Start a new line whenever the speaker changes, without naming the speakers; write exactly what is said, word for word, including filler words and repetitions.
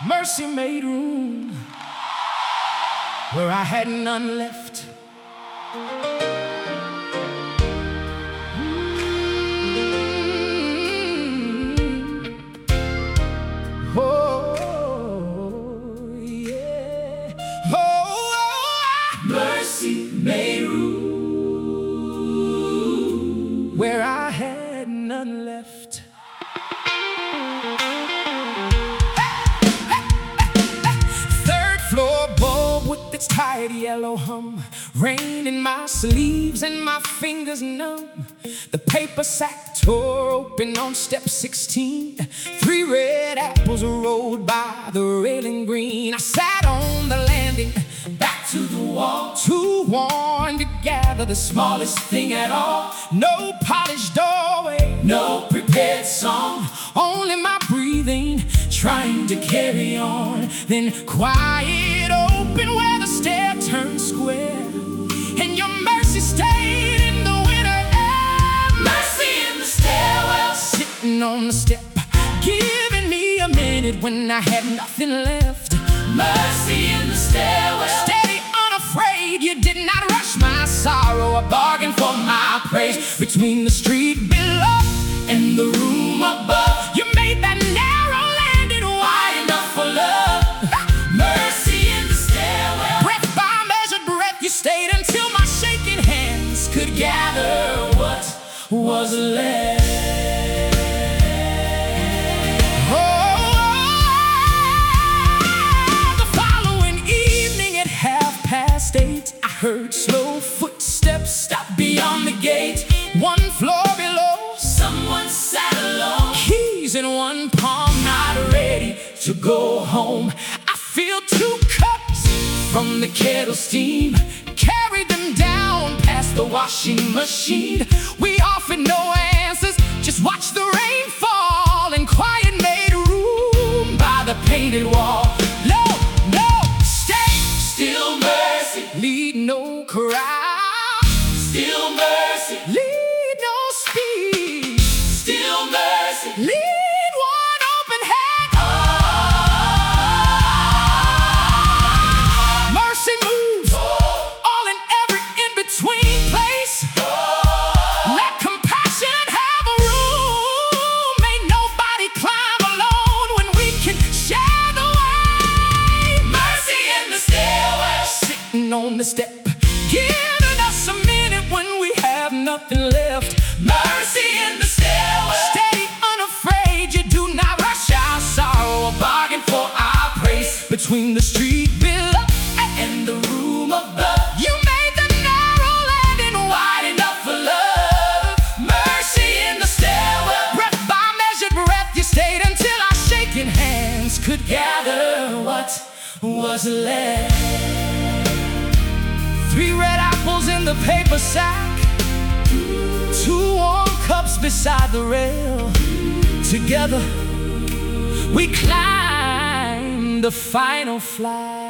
Mercy made room where I had none left. Mm. Oh, yeah. Oh, mercy made room where I had none left. With its tired yellow hum, rain in my sleeves and my fingers numb. The paper sack tore open on step sixteen. Three red apples rolled by the railing green. I sat on the landing, back to the wall, too worn to gather the smallest thing at all. No polished doorway, no prepared song, only my breathing trying to carry on. Then quiet open where the stair turned square, and your mercy stayed in the winter air. Mercy in the stairwell, sitting on the step, giving me a minute when I had nothing left. Mercy in the stairwell, steady, unafraid. You did not rush my sorrow or bargain for my praise. Between the street below and the room above, you made that narrow landing wide enough for love. Mercy in the stairwell, breath by measured breath. You stayed until my shaking hands could gather what was left. Eight, I heard slow footsteps stop beyond the gate. One floor below, someone sat alone, keys in one palm, not ready to go home. I feel two cups from the kettle steam, carried them down past the washing machine. We offered no answers, just watched the rain fall, and quiet made room by the painted wall. No, no, stay, still mercy, lead no crowd. Still mercy, lead no speed. Still mercy, lead one open hand. Oh, mercy moves, oh, all in every in-between place. Oh, let compassion have a room. Ain't nobody climb alone when we can share the way. Mercy in the stairwell, sitting on the step, giving us a minute when we have nothing left. Mercy in the stairwell, steady, unafraid. You do not rush our sorrow or bargain for our praise. Between the street below and the room above, you made the narrow landing wide enough for love. Mercy in the stairwell, breath by measured breath. You stayed until our shaking hands could gather what was left. Three red apples in the paper sack, two warm cups beside the rail. Together we climbed the final flight.